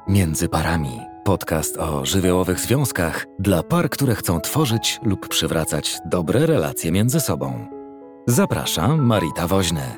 Między parami. Podcast o żywiołowych związkach dla par, które chcą tworzyć lub przywracać dobre relacje między sobą. Zapraszam, Marita Woźny.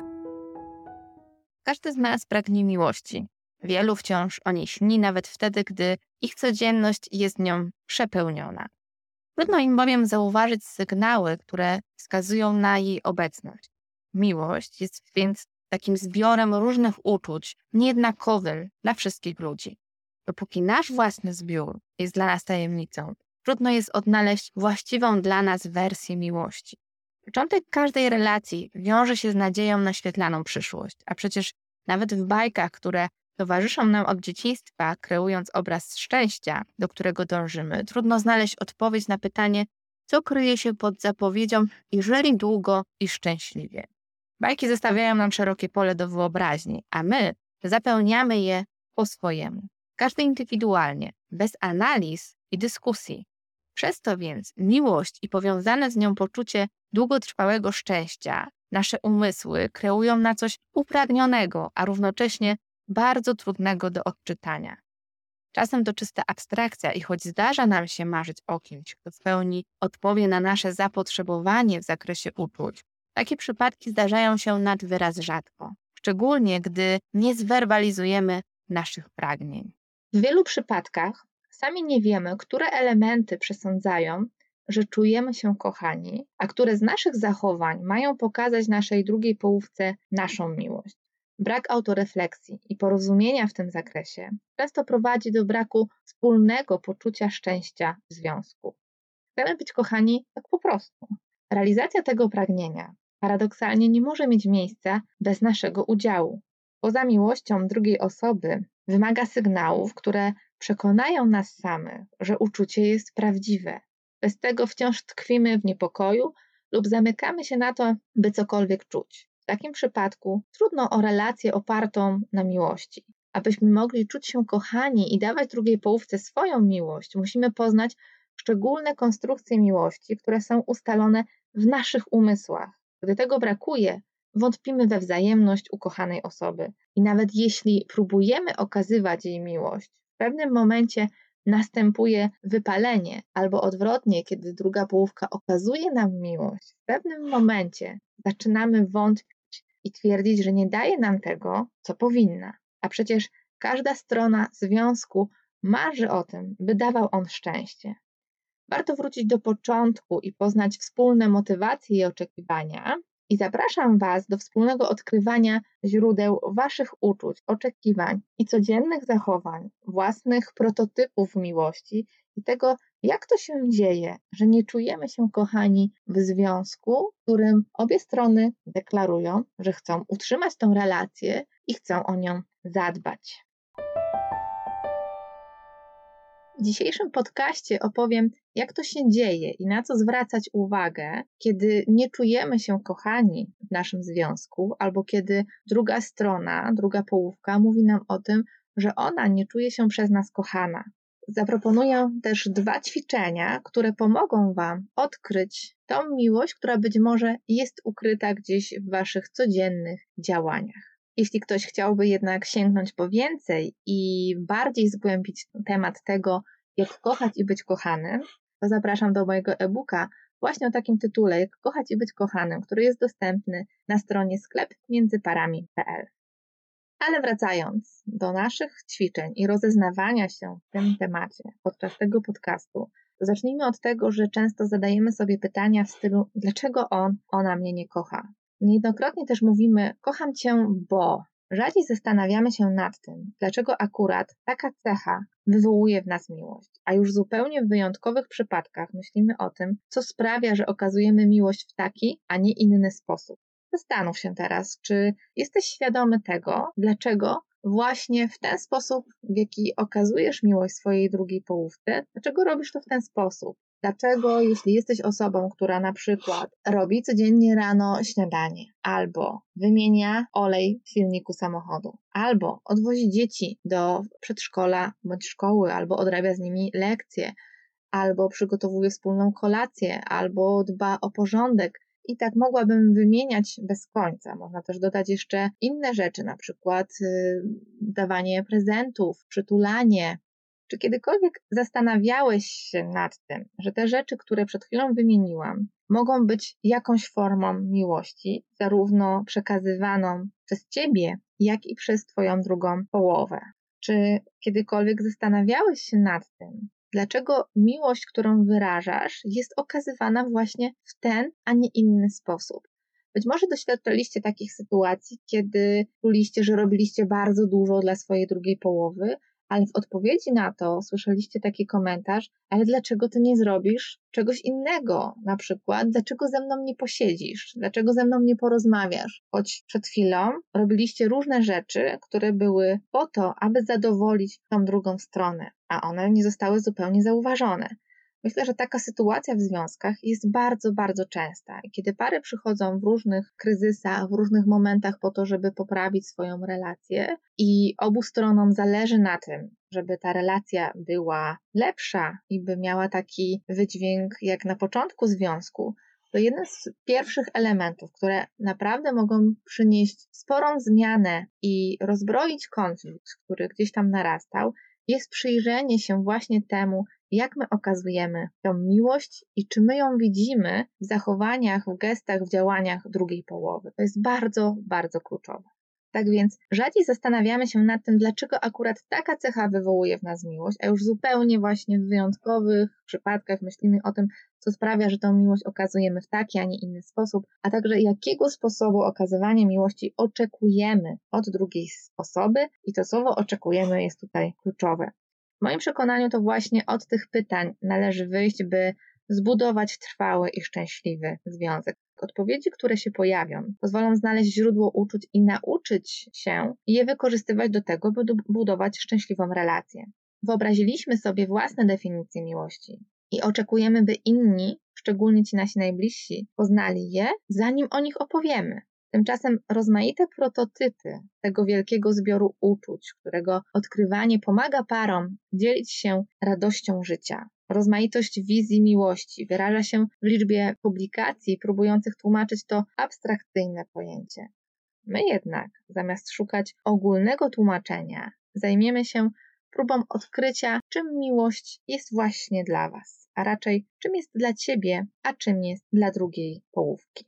Każdy z nas pragnie miłości. Wielu wciąż o niej śni, nawet wtedy, gdy ich codzienność jest nią przepełniona. Trudno im bowiem zauważyć sygnały, które wskazują na jej obecność. Miłość jest więc takim zbiorem różnych uczuć, niejednakowym dla wszystkich ludzi. Dopóki nasz własny zbiór jest dla nas tajemnicą, trudno jest odnaleźć właściwą dla nas wersję miłości. Początek każdej relacji wiąże się z nadzieją na świetlaną przyszłość, a przecież nawet w bajkach, które towarzyszą nam od dzieciństwa, kreując obraz szczęścia, do którego dążymy, trudno znaleźć odpowiedź na pytanie, co kryje się pod zapowiedzią i żyli długo i szczęśliwie. Bajki zostawiają nam szerokie pole do wyobraźni, a my zapełniamy je po swojemu. Każdy indywidualnie, bez analiz i dyskusji. Przez to więc miłość i powiązane z nią poczucie długotrwałego szczęścia, nasze umysły kreują na coś upragnionego, a równocześnie bardzo trudnego do odczytania. Czasem to czysta abstrakcja i choć zdarza nam się marzyć o kimś, kto w pełni odpowie na nasze zapotrzebowanie w zakresie uczuć, takie przypadki zdarzają się nad wyraz rzadko, szczególnie gdy nie zwerbalizujemy naszych pragnień. W wielu przypadkach sami nie wiemy, które elementy przesądzają, że czujemy się kochani, a które z naszych zachowań mają pokazać naszej drugiej połówce naszą miłość. Brak autorefleksji i porozumienia w tym zakresie często prowadzi do braku wspólnego poczucia szczęścia w związku. Chcemy być kochani tak po prostu. Realizacja tego pragnienia paradoksalnie nie może mieć miejsca bez naszego udziału. Poza miłością drugiej osoby wymaga sygnałów, które przekonają nas samych, że uczucie jest prawdziwe. Bez tego wciąż tkwimy w niepokoju lub zamykamy się na to, by cokolwiek czuć. W takim przypadku trudno o relację opartą na miłości. Abyśmy mogli czuć się kochani i dawać drugiej połówce swoją miłość, musimy poznać szczególne konstrukcje miłości, które są ustalone w naszych umysłach. Gdy tego brakuje, wątpimy we wzajemność ukochanej osoby. I nawet jeśli próbujemy okazywać jej miłość, w pewnym momencie następuje wypalenie, albo odwrotnie, kiedy druga połówka okazuje nam miłość, w pewnym momencie zaczynamy wątpić i twierdzić, że nie daje nam tego, co powinna. A przecież każda strona związku marzy o tym, by dawał on szczęście. Warto wrócić do początku i poznać wspólne motywacje i oczekiwania. I zapraszam Was do wspólnego odkrywania źródeł Waszych uczuć, oczekiwań i codziennych zachowań, własnych prototypów miłości i tego, jak to się dzieje, że nie czujemy się kochani w związku, w którym obie strony deklarują, że chcą utrzymać tę relację i chcą o nią zadbać. W dzisiejszym podcaście opowiem, jak to się dzieje i na co zwracać uwagę, kiedy nie czujemy się kochani w naszym związku, albo kiedy druga strona, druga połówka mówi nam o tym, że ona nie czuje się przez nas kochana. Zaproponuję też 2 ćwiczenia, które pomogą Wam odkryć tą miłość, która być może jest ukryta gdzieś w Waszych codziennych działaniach. Jeśli ktoś chciałby jednak sięgnąć po więcej i bardziej zgłębić temat tego, jak kochać i być kochanym, to zapraszam do mojego e-booka właśnie o takim tytule, jak kochać i być kochanym, który jest dostępny na stronie sklepmiędzyparami.pl. Ale wracając do naszych ćwiczeń i rozeznawania się w tym temacie podczas tego podcastu, to zacznijmy od tego, że często zadajemy sobie pytania w stylu, dlaczego ona mnie nie kocha? Niejednokrotnie też mówimy, kocham cię, bo. Rzadziej zastanawiamy się nad tym, dlaczego akurat taka cecha wywołuje w nas miłość, a już zupełnie w wyjątkowych przypadkach myślimy o tym, co sprawia, że okazujemy miłość w taki, a nie inny sposób. Zastanów się teraz, czy jesteś świadomy tego, dlaczego właśnie w ten sposób, w jaki okazujesz miłość swojej drugiej połówce, dlaczego robisz to w ten sposób? Dlaczego, jeśli jesteś osobą, która na przykład robi codziennie rano śniadanie, albo wymienia olej w silniku samochodu, albo odwozi dzieci do przedszkola bądź szkoły, albo odrabia z nimi lekcje, albo przygotowuje wspólną kolację, albo dba o porządek I tak mogłabym wymieniać bez końca. Można też dodać jeszcze inne rzeczy, na przykład dawanie prezentów, przytulanie. Czy kiedykolwiek zastanawiałeś się nad tym, że te rzeczy, które przed chwilą wymieniłam, mogą być jakąś formą miłości, zarówno przekazywaną przez Ciebie, jak i przez Twoją drugą połowę? Czy kiedykolwiek zastanawiałeś się nad tym, dlaczego miłość, którą wyrażasz, jest okazywana właśnie w ten, a nie inny sposób? Być może doświadczaliście takich sytuacji, kiedy czuliście, że robiliście bardzo dużo dla swojej drugiej połowy, ale w odpowiedzi na to słyszeliście taki komentarz: ale dlaczego ty nie zrobisz czegoś innego? Na przykład, dlaczego ze mną nie posiedzisz? Dlaczego ze mną nie porozmawiasz? Choć przed chwilą robiliście różne rzeczy, które były po to, aby zadowolić tą drugą stronę, a one nie zostały zupełnie zauważone. Myślę, że taka sytuacja w związkach jest bardzo, bardzo częsta. I kiedy pary przychodzą w różnych kryzysach, w różnych momentach po to, żeby poprawić swoją relację i obu stronom zależy na tym, żeby ta relacja była lepsza i by miała taki wydźwięk jak na początku związku, to jeden z pierwszych elementów, które naprawdę mogą przynieść sporą zmianę i rozbroić konflikt, który gdzieś tam narastał, jest przyjrzenie się właśnie temu, jak my okazujemy tę miłość i czy my ją widzimy w zachowaniach, w gestach, w działaniach drugiej połowy. To jest bardzo, bardzo kluczowe. Tak więc rzadziej zastanawiamy się nad tym, dlaczego akurat taka cecha wywołuje w nas miłość, a już zupełnie właśnie w wyjątkowych przypadkach myślimy o tym, co sprawia, że tę miłość okazujemy w taki, a nie inny sposób, a także jakiego sposobu okazywania miłości oczekujemy od drugiej osoby i to słowo oczekujemy jest tutaj kluczowe. W moim przekonaniu to właśnie od tych pytań należy wyjść, by zbudować trwały i szczęśliwy związek. Odpowiedzi, które się pojawią, pozwolą znaleźć źródło uczuć i nauczyć się je wykorzystywać do tego, by budować szczęśliwą relację. Wyobraziliśmy sobie własne definicje miłości i oczekujemy, by inni, szczególnie ci nasi najbliżsi, poznali je, zanim o nich opowiemy. Tymczasem rozmaite prototypy tego wielkiego zbioru uczuć, którego odkrywanie pomaga parom dzielić się radością życia. Rozmaitość wizji miłości wyraża się w liczbie publikacji próbujących tłumaczyć to abstrakcyjne pojęcie. My jednak, zamiast szukać ogólnego tłumaczenia, zajmiemy się próbą odkrycia, czym miłość jest właśnie dla Was, a raczej czym jest dla Ciebie, a czym jest dla drugiej połówki.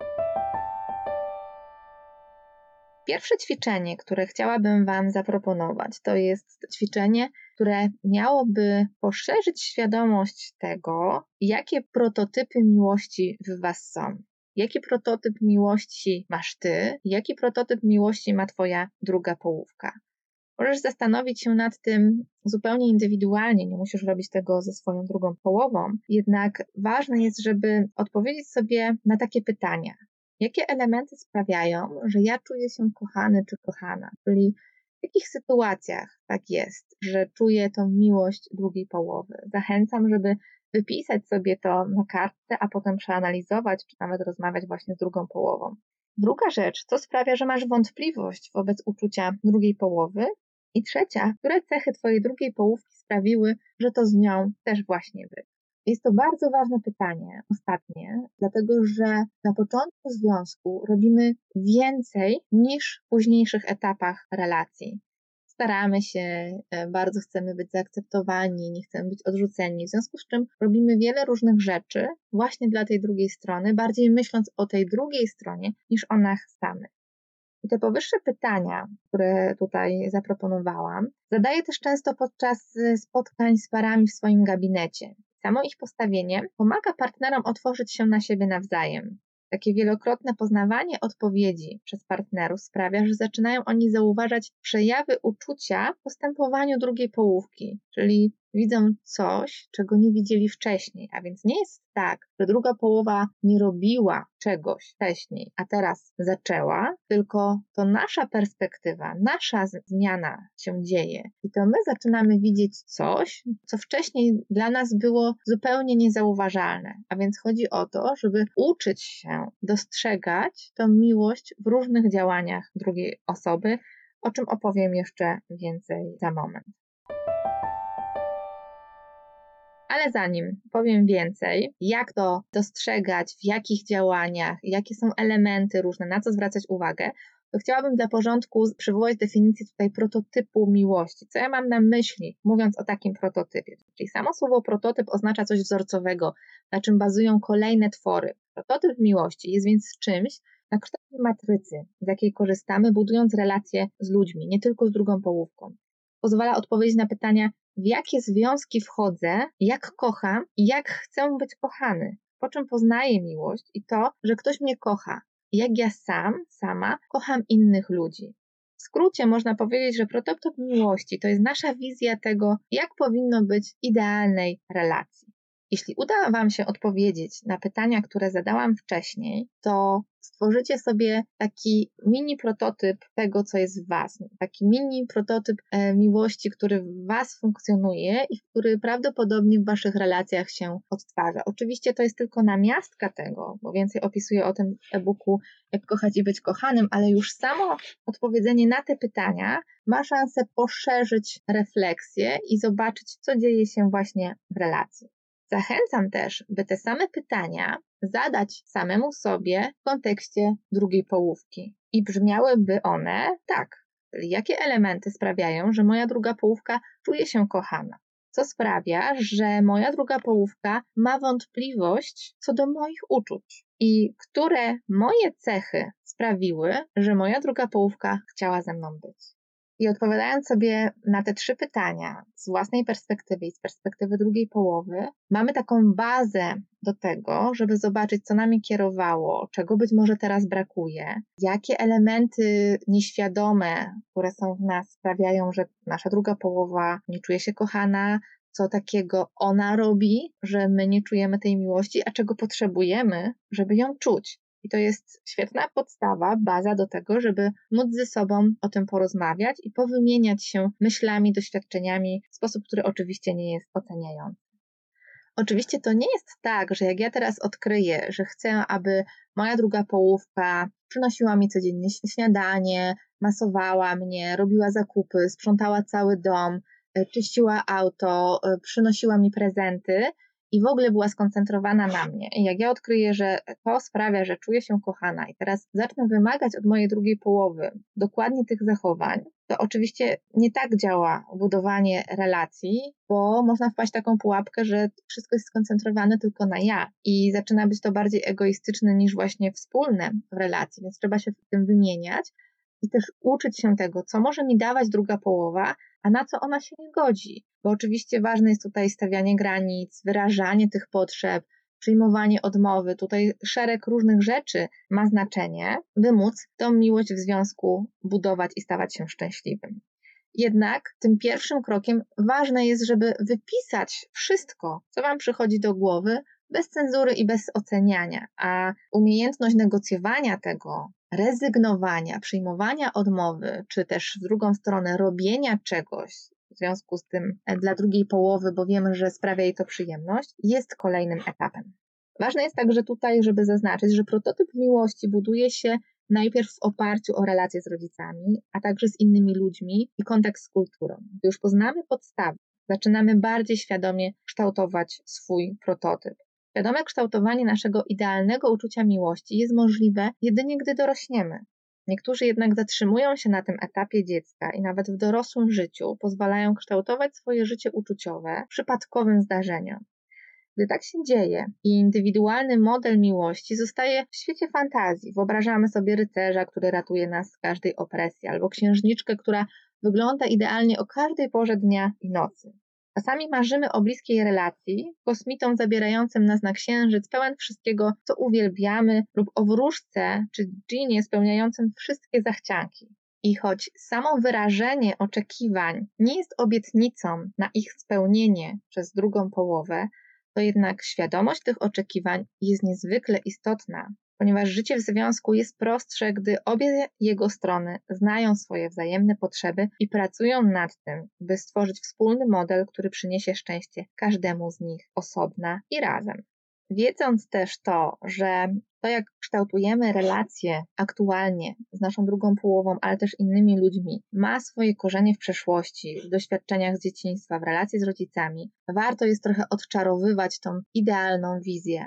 Pierwsze ćwiczenie, które chciałabym Wam zaproponować, to jest ćwiczenie, które miałoby poszerzyć świadomość tego, jakie prototypy miłości w Was są. Jaki prototyp miłości masz Ty, jaki prototyp miłości ma Twoja druga połówka. Możesz zastanowić się nad tym zupełnie indywidualnie, nie musisz robić tego ze swoją drugą połową, jednak ważne jest, żeby odpowiedzieć sobie na takie pytania. Jakie elementy sprawiają, że ja czuję się kochany czy kochana? Czyli w jakich sytuacjach tak jest, że czuję tą miłość drugiej połowy? Zachęcam, żeby wypisać sobie to na kartce, a potem przeanalizować, czy nawet rozmawiać właśnie z drugą połową. Druga rzecz, co sprawia, że masz wątpliwość wobec uczucia drugiej połowy? I trzecia, które cechy Twojej drugiej połówki sprawiły, że to z nią też właśnie wy? Jest to bardzo ważne pytanie, ostatnie, dlatego że na początku związku robimy więcej niż w późniejszych etapach relacji. Staramy się, bardzo chcemy być zaakceptowani, nie chcemy być odrzuceni, w związku z czym robimy wiele różnych rzeczy właśnie dla tej drugiej strony, bardziej myśląc o tej drugiej stronie niż o nas samych. I te powyższe pytania, które tutaj zaproponowałam, zadaję też często podczas spotkań z parami w swoim gabinecie. Samo ich postawienie pomaga partnerom otworzyć się na siebie nawzajem. Takie wielokrotne poznawanie odpowiedzi przez partnerów sprawia, że zaczynają oni zauważać przejawy uczucia w postępowaniu drugiej połówki, czyli widzą coś, czego nie widzieli wcześniej, a więc nie jest tak, że druga połowa nie robiła czegoś wcześniej, a teraz zaczęła, tylko to nasza perspektywa, nasza zmiana się dzieje i to my zaczynamy widzieć coś, co wcześniej dla nas było zupełnie niezauważalne, a więc chodzi o to, żeby uczyć się dostrzegać tę miłość w różnych działaniach drugiej osoby, o czym opowiem jeszcze więcej za moment. Ale zanim powiem więcej, jak to dostrzegać, w jakich działaniach, jakie są elementy różne, na co zwracać uwagę, to chciałabym dla porządku przywołać definicję tutaj prototypu miłości. Co ja mam na myśli, mówiąc o takim prototypie? Czyli samo słowo prototyp oznacza coś wzorcowego, na czym bazują kolejne twory. Prototyp miłości jest więc czymś na kształcie matrycy, z jakiej korzystamy, budując relacje z ludźmi, nie tylko z drugą połówką. Pozwala odpowiedzieć na pytania, w jakie związki wchodzę, jak kocham i jak chcę być kochany, po czym poznaję miłość i to, że ktoś mnie kocha, jak ja sama kocham innych ludzi. W skrócie można powiedzieć, że prototyp miłości to jest nasza wizja tego, jak powinno być idealnej relacji. Jeśli uda Wam się odpowiedzieć na pytania, które zadałam wcześniej, to stworzycie sobie taki mini prototyp tego, co jest w Was. Taki mini prototyp miłości, który w Was funkcjonuje i który prawdopodobnie w Waszych relacjach się odtwarza. Oczywiście to jest tylko namiastka tego, bo więcej opisuję o tym w e-booku Jak kochać i być kochanym, ale już samo odpowiedzenie na te pytania ma szansę poszerzyć refleksję i zobaczyć, co dzieje się właśnie w relacji. Zachęcam też, by te same pytania zadać samemu sobie w kontekście drugiej połówki. I brzmiałyby one tak. Czyli jakie elementy sprawiają, że moja druga połówka czuje się kochana? Co sprawia, że moja druga połówka ma wątpliwość co do moich uczuć? I które moje cechy sprawiły, że moja druga połówka chciała ze mną być? I odpowiadając sobie na te 3 pytania z własnej perspektywy i z perspektywy drugiej połowy, mamy taką bazę do tego, żeby zobaczyć, co nami kierowało, czego być może teraz brakuje, jakie elementy nieświadome, które są w nas, sprawiają, że nasza druga połowa nie czuje się kochana, co takiego ona robi, że my nie czujemy tej miłości, a czego potrzebujemy, żeby ją czuć. I to jest świetna podstawa, baza do tego, żeby móc ze sobą o tym porozmawiać i powymieniać się myślami, doświadczeniami w sposób, który oczywiście nie jest oceniający. Oczywiście to nie jest tak, że jak ja teraz odkryję, że chcę, aby moja druga połówka przynosiła mi codziennie śniadanie, masowała mnie, robiła zakupy, sprzątała cały dom, czyściła auto, przynosiła mi prezenty, i w ogóle była skoncentrowana na mnie. I jak ja odkryję, że to sprawia, że czuję się kochana i teraz zacznę wymagać od mojej drugiej połowy dokładnie tych zachowań, to oczywiście nie tak działa budowanie relacji, bo można wpaść w taką pułapkę, że wszystko jest skoncentrowane tylko na ja i zaczyna być to bardziej egoistyczne niż właśnie wspólne w relacji, więc trzeba się w tym wymieniać i też uczyć się tego, co może mi dawać druga połowa, a na co ona się nie godzi. Bo oczywiście ważne jest tutaj stawianie granic, wyrażanie tych potrzeb, przyjmowanie odmowy. Tutaj szereg różnych rzeczy ma znaczenie, by móc tą miłość w związku budować i stawać się szczęśliwym. Jednak tym pierwszym krokiem ważne jest, żeby wypisać wszystko, co Wam przychodzi do głowy, bez cenzury i bez oceniania, a umiejętność negocjowania tego, rezygnowania, przyjmowania odmowy, czy też w drugą stronę robienia czegoś w związku z tym dla drugiej połowy, bo wiemy, że sprawia jej to przyjemność, jest kolejnym etapem. Ważne jest także tutaj, żeby zaznaczyć, że prototyp miłości buduje się najpierw w oparciu o relacje z rodzicami, a także z innymi ludźmi i kontakt z kulturą. Gdy już poznamy podstawy, zaczynamy bardziej świadomie kształtować swój prototyp. Świadome kształtowanie naszego idealnego uczucia miłości jest możliwe jedynie, gdy dorośniemy. Niektórzy jednak zatrzymują się na tym etapie dziecka i nawet w dorosłym życiu pozwalają kształtować swoje życie uczuciowe przypadkowym zdarzeniom. Gdy tak się dzieje i indywidualny model miłości zostaje w świecie fantazji, wyobrażamy sobie rycerza, który ratuje nas z każdej opresji, albo księżniczkę, która wygląda idealnie o każdej porze dnia i nocy. Czasami marzymy o bliskiej relacji, kosmitą zabierającym nas na księżyc, pełen wszystkiego, co uwielbiamy, lub o wróżce czy dżinie spełniającym wszystkie zachcianki. I choć samo wyrażenie oczekiwań nie jest obietnicą na ich spełnienie przez drugą połowę, to jednak świadomość tych oczekiwań jest niezwykle istotna, ponieważ życie w związku jest prostsze, gdy obie jego strony znają swoje wzajemne potrzeby i pracują nad tym, by stworzyć wspólny model, który przyniesie szczęście każdemu z nich osobna i razem. wiedząc też to, że to jak kształtujemy relacje aktualnie z naszą drugą połową, ale też innymi ludźmi, ma swoje korzenie w przeszłości, w doświadczeniach z dzieciństwa, w relacji z rodzicami, warto jest trochę odczarowywać tą idealną wizję.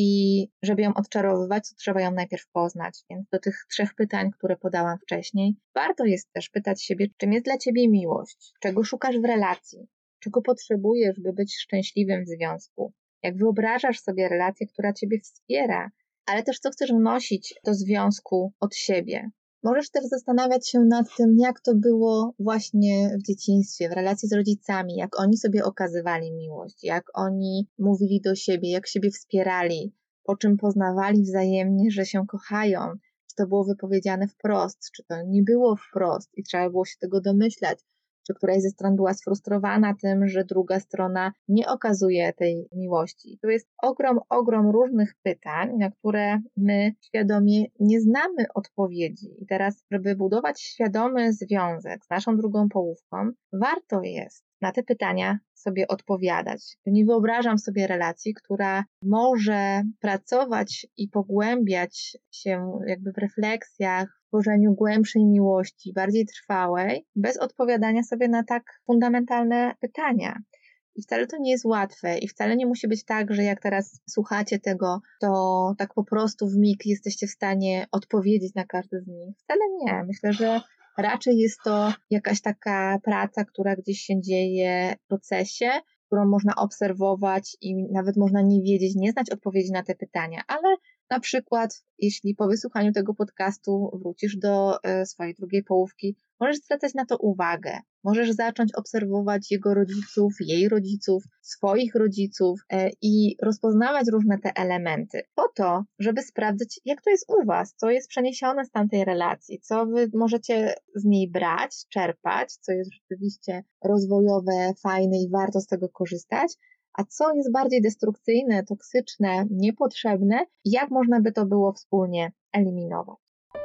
I żeby ją odczarowywać, to trzeba ją najpierw poznać. Więc do tych 3 pytań, które podałam wcześniej, warto jest też pytać siebie, czym jest dla Ciebie miłość, czego szukasz w relacji, czego potrzebujesz, by być szczęśliwym w związku, jak wyobrażasz sobie relację, która Ciebie wspiera, ale też co chcesz wnosić do związku od siebie. Możesz też zastanawiać się nad tym, jak to było właśnie w dzieciństwie, w relacji z rodzicami, jak oni sobie okazywali miłość, jak oni mówili do siebie, jak siebie wspierali, po czym poznawali wzajemnie, że się kochają. Czy to było wypowiedziane wprost, czy to nie było wprost i trzeba było się tego domyślać, czy któraś ze stron była sfrustrowana tym, że druga strona nie okazuje tej miłości. Tu jest ogrom różnych pytań, na które my świadomie nie znamy odpowiedzi. I teraz, żeby budować świadomy związek z naszą drugą połówką, warto jest na te pytania sobie odpowiadać. Nie wyobrażam sobie relacji, która może pracować i pogłębiać się jakby w refleksjach, w tworzeniu głębszej miłości, bardziej trwałej, bez odpowiadania sobie na tak fundamentalne pytania. I wcale to nie jest łatwe i wcale nie musi być tak, że jak teraz słuchacie tego, to tak po prostu w mig jesteście w stanie odpowiedzieć na każdy z nich. Wcale nie. Myślę, że raczej jest to jakaś taka praca, która gdzieś się dzieje w procesie, którą można obserwować i nawet można nie wiedzieć, nie znać odpowiedzi na te pytania, ale na przykład, jeśli po wysłuchaniu tego podcastu wrócisz do swojej drugiej połówki, możesz zwracać na to uwagę. Możesz zacząć obserwować jego rodziców, jej rodziców, swoich rodziców i rozpoznawać różne te elementy po to, żeby sprawdzić, jak to jest u Was, co jest przeniesione z tamtej relacji, co Wy możecie z niej brać, czerpać, co jest rzeczywiście rozwojowe, fajne i warto z tego korzystać, a co jest bardziej destrukcyjne, toksyczne, niepotrzebne i jak można by to było wspólnie eliminować.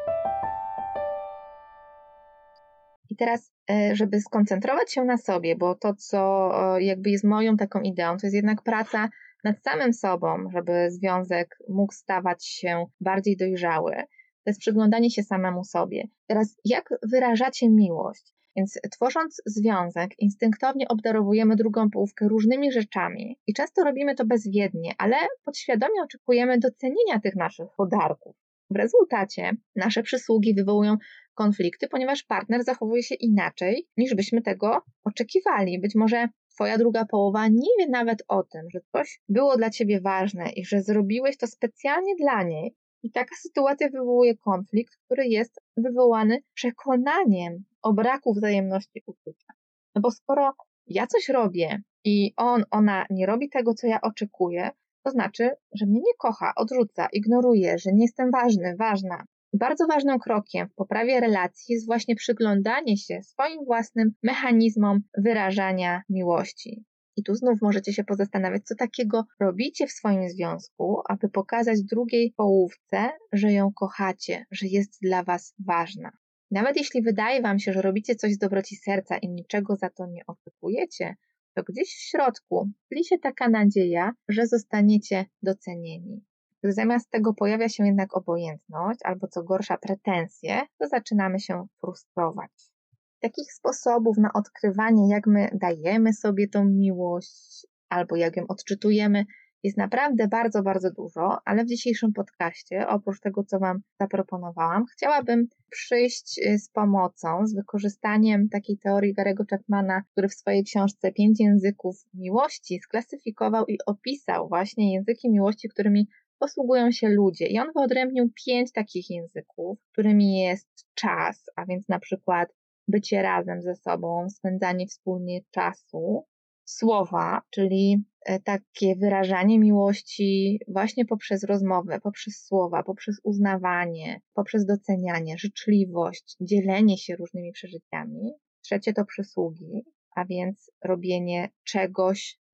I teraz, żeby skoncentrować się na sobie, bo to, co jakby jest moją taką ideą, to jest jednak praca nad samym sobą, żeby związek mógł stawać się bardziej dojrzały. To jest przyglądanie się samemu sobie. Teraz, jak wyrażacie miłość? Więc tworząc związek, instynktownie obdarowujemy drugą połówkę różnymi rzeczami i często robimy to bezwiednie, ale podświadomie oczekujemy docenienia tych naszych podarków. W rezultacie nasze przysługi wywołują konflikty, ponieważ partner zachowuje się inaczej, niż byśmy tego oczekiwali. Być może Twoja druga połowa nie wie nawet o tym, że coś było dla Ciebie ważne i że zrobiłeś to specjalnie dla niej. I taka sytuacja wywołuje konflikt, który jest wywołany przekonaniem o braku wzajemności uczucia. No bo skoro ja coś robię i ona nie robi tego, co ja oczekuję, to znaczy, że mnie nie kocha, odrzuca, ignoruje, że nie jestem ważny, ważna. Bardzo ważnym krokiem w poprawie relacji jest właśnie przyglądanie się swoim własnym mechanizmom wyrażania miłości. I tu znów możecie się pozastanawiać, co takiego robicie w swoim związku, aby pokazać drugiej połówce, że ją kochacie, że jest dla Was ważna. Nawet jeśli wydaje Wam się, że robicie coś z dobroci serca i niczego za to nie oczekujecie, to gdzieś w środku tli się taka nadzieja, że zostaniecie docenieni. Gdy zamiast tego pojawia się jednak obojętność albo co gorsza pretensje, to zaczynamy się frustrować. Takich sposobów na odkrywanie, jak my dajemy sobie tą miłość albo jak ją odczytujemy, jest naprawdę bardzo dużo, ale w dzisiejszym podcaście, oprócz tego, co Wam zaproponowałam, chciałabym przyjść z pomocą, z wykorzystaniem takiej teorii Gary'ego Chapmana, który w swojej książce 5 języków miłości sklasyfikował i opisał właśnie języki miłości, którymi posługują się ludzie. I on wyodrębnił 5 takich języków, którymi jest czas, a więc na przykład bycie razem ze sobą, spędzanie wspólnie czasu, słowa, czyli takie wyrażanie miłości właśnie poprzez rozmowę, poprzez słowa, poprzez uznawanie, poprzez docenianie, życzliwość, dzielenie się różnymi przeżyciami. Trzecie to przysługi, a więc robienie czegoś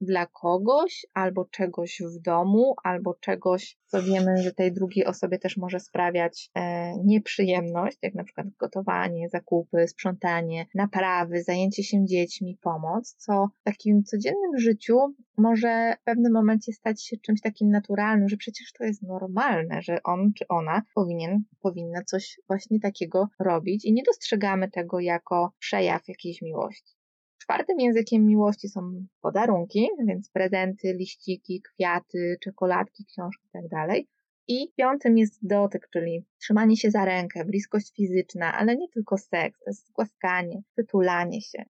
dla kogoś, albo czegoś w domu, albo czegoś, co wiemy, że tej drugiej osobie też może sprawiać nieprzyjemność, jak na przykład gotowanie, zakupy, sprzątanie, naprawy, zajęcie się dziećmi, pomoc, co w takim codziennym życiu może w pewnym momencie stać się czymś takim naturalnym, że przecież to jest normalne, że on czy ona powinna coś właśnie takiego robić i nie dostrzegamy tego jako przejaw jakiejś miłości. Czwartym językiem miłości są podarunki, więc prezenty, liściki, kwiaty, czekoladki, książki itd. I piątym jest dotyk, czyli trzymanie się za rękę, bliskość fizyczna, ale nie tylko seks, to jest głaskanie, przytulanie się.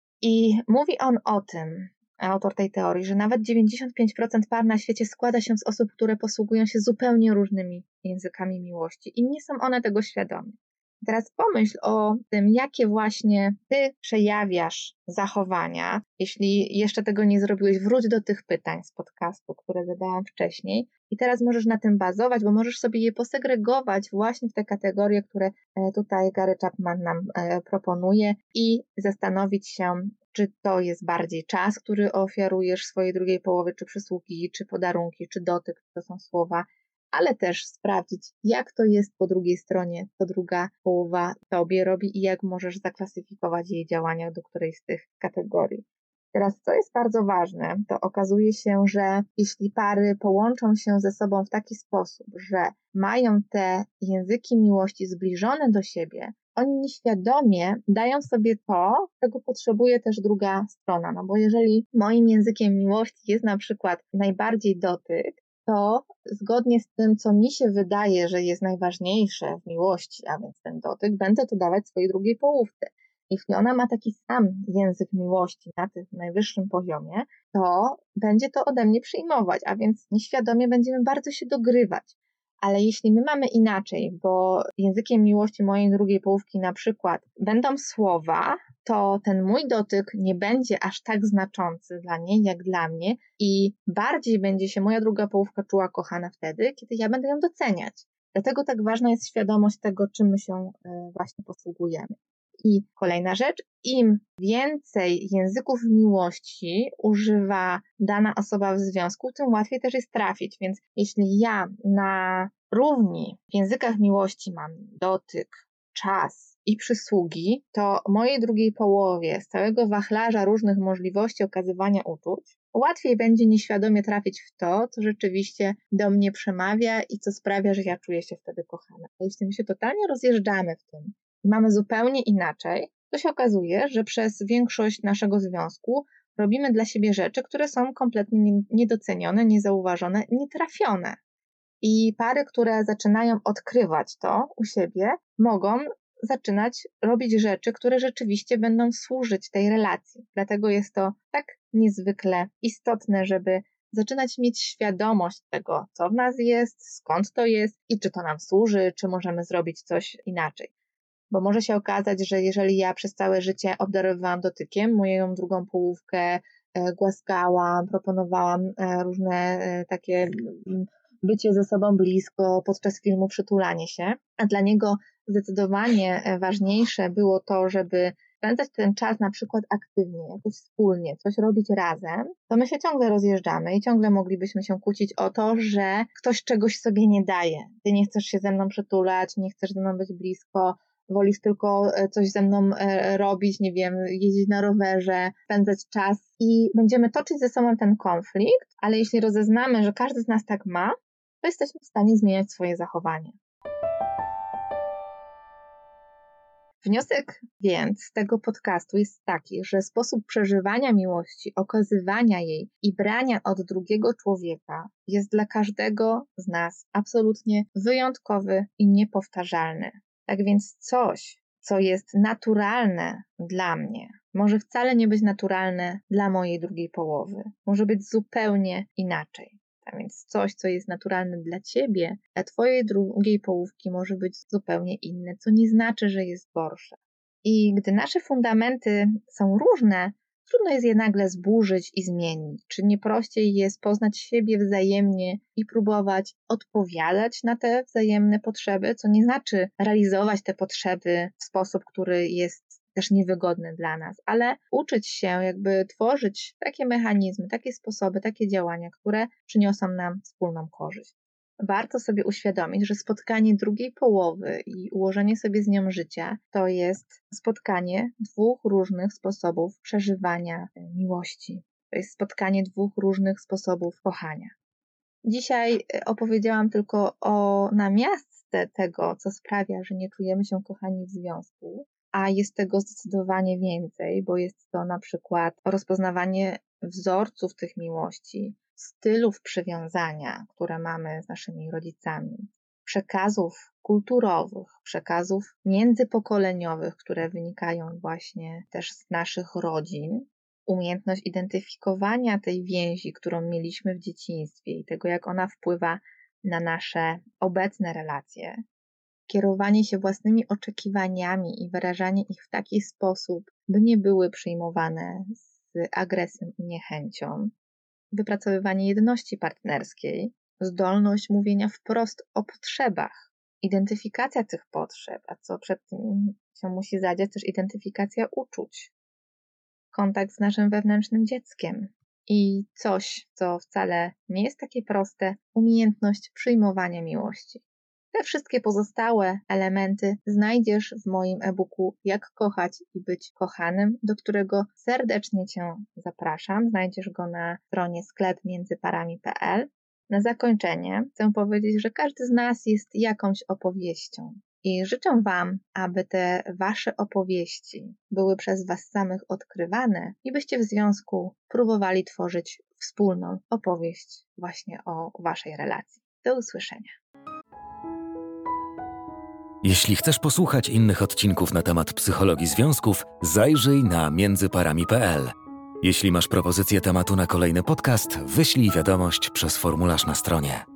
I mówi on o tym, autor tej teorii, że nawet 95% par na świecie składa się z osób, które posługują się zupełnie różnymi językami miłości i nie są one tego świadome. Teraz pomyśl o tym, jakie właśnie ty przejawiasz zachowania. Jeśli jeszcze tego nie zrobiłeś, wróć do tych pytań z podcastu, które zadałam wcześniej i teraz możesz na tym bazować, bo możesz sobie je posegregować właśnie w te kategorie, które tutaj Gary Chapman nam proponuje i zastanowić się, czy to jest bardziej czas, który ofiarujesz swojej drugiej połowie, czy przysługi, czy podarunki, czy dotyk, to są słowa, ale też sprawdzić, jak to jest po drugiej stronie, co druga połowa tobie robi i jak możesz zaklasyfikować jej działania do którejś z tych kategorii. Teraz, co jest bardzo ważne, to okazuje się, że jeśli pary połączą się ze sobą w taki sposób, że mają te języki miłości zbliżone do siebie, oni nieświadomie dają sobie to, czego potrzebuje też druga strona. No bo jeżeli moim językiem miłości jest na przykład najbardziej dotyk, to zgodnie z tym, co mi się wydaje, że jest najważniejsze w miłości, a więc ten dotyk, będę to dawać swojej drugiej połówce. Jeśli ona ma taki sam język miłości na tym najwyższym poziomie, to będzie to ode mnie przyjmować, a więc nieświadomie będziemy bardzo się dogrywać. Ale jeśli my mamy inaczej, bo językiem miłości mojej drugiej połówki na przykład będą słowa, to ten mój dotyk nie będzie aż tak znaczący dla niej, jak dla mnie i bardziej będzie się moja druga połówka czuła kochana wtedy, kiedy ja będę ją doceniać. Dlatego tak ważna jest świadomość tego, czym my się właśnie posługujemy. I kolejna rzecz, im więcej języków miłości używa dana osoba w związku, tym łatwiej też jest trafić. Więc jeśli ja na równi w językach miłości mam dotyk, czas i przysługi, to mojej drugiej połowie z całego wachlarza różnych możliwości okazywania uczuć łatwiej będzie nieświadomie trafić w to, co rzeczywiście do mnie przemawia i co sprawia, że ja czuję się wtedy kochana. A jeśli my się totalnie rozjeżdżamy w tym i mamy zupełnie inaczej, to się okazuje, że przez większość naszego związku robimy dla siebie rzeczy, które są kompletnie niedocenione, niezauważone, nietrafione. I pary, które zaczynają odkrywać to u siebie, mogą zaczynać robić rzeczy, które rzeczywiście będą służyć tej relacji. Dlatego jest to tak niezwykle istotne, żeby zaczynać mieć świadomość tego, co w nas jest, skąd to jest i czy to nam służy, czy możemy zrobić coś inaczej. Bo może się okazać, że jeżeli ja przez całe życie obdarowywałam dotykiem moją drugą połówkę, głaskałam, proponowałam różne takie bycie ze sobą blisko, podczas filmu przytulanie się, a dla niego zdecydowanie ważniejsze było to, żeby spędzać ten czas na przykład aktywnie, jakoś wspólnie, coś robić razem, to my się ciągle rozjeżdżamy i ciągle moglibyśmy się kłócić o to, że ktoś czegoś sobie nie daje. Ty nie chcesz się ze mną przytulać, nie chcesz ze mną być blisko, wolisz tylko coś ze mną robić, nie wiem, jeździć na rowerze, spędzać czas i będziemy toczyć ze sobą ten konflikt, ale jeśli rozeznamy, że każdy z nas tak ma, to jesteśmy w stanie zmieniać swoje zachowanie. Wniosek więc z tego podcastu jest taki, że sposób przeżywania miłości, okazywania jej i brania od drugiego człowieka jest dla każdego z nas absolutnie wyjątkowy i niepowtarzalny. Tak więc coś, co jest naturalne dla mnie, może wcale nie być naturalne dla mojej drugiej połowy. Może być zupełnie inaczej. A więc coś, co jest naturalne dla ciebie, dla twojej drugiej połówki może być zupełnie inne, co nie znaczy, że jest gorsze. I gdy nasze fundamenty są różne, trudno jest je nagle zburzyć i zmienić. Czy nie prościej jest poznać siebie wzajemnie i próbować odpowiadać na te wzajemne potrzeby, co nie znaczy realizować te potrzeby w sposób, który jest też niewygodny dla nas, ale uczyć się jakby tworzyć takie mechanizmy, takie sposoby, takie działania, które przyniosą nam wspólną korzyść. Warto sobie uświadomić, że spotkanie drugiej połowy i ułożenie sobie z nią życia to jest spotkanie dwóch różnych sposobów przeżywania miłości. To jest spotkanie dwóch różnych sposobów kochania. Dzisiaj opowiedziałam tylko o namiastce tego, co sprawia, że nie czujemy się kochani w związku, a jest tego zdecydowanie więcej, bo jest to na przykład rozpoznawanie wzorców tych miłości, stylów przywiązania, które mamy z naszymi rodzicami, przekazów kulturowych, przekazów międzypokoleniowych, które wynikają właśnie też z naszych rodzin, umiejętność identyfikowania tej więzi, którą mieliśmy w dzieciństwie i tego, jak ona wpływa na nasze obecne relacje, kierowanie się własnymi oczekiwaniami i wyrażanie ich w taki sposób, by nie były przyjmowane z agresją i niechęcią, wypracowywanie jedności partnerskiej, zdolność mówienia wprost o potrzebach, identyfikacja tych potrzeb, a co przed tym się musi zadziać, też identyfikacja uczuć, kontakt z naszym wewnętrznym dzieckiem i coś, co wcale nie jest takie proste, umiejętność przyjmowania miłości. Te wszystkie pozostałe elementy znajdziesz w moim e-booku Jak kochać i być kochanym, do którego serdecznie Cię zapraszam. Znajdziesz go na stronie sklepmiędzyparami.pl. Na zakończenie chcę powiedzieć, że każdy z nas jest jakąś opowieścią. I życzę Wam, aby te Wasze opowieści były przez Was samych odkrywane i byście w związku próbowali tworzyć wspólną opowieść właśnie o Waszej relacji. Do usłyszenia. Jeśli chcesz posłuchać innych odcinków na temat psychologii związków, zajrzyj na międzyparami.pl. Jeśli masz propozycję tematu na kolejny podcast, wyślij wiadomość przez formularz na stronie.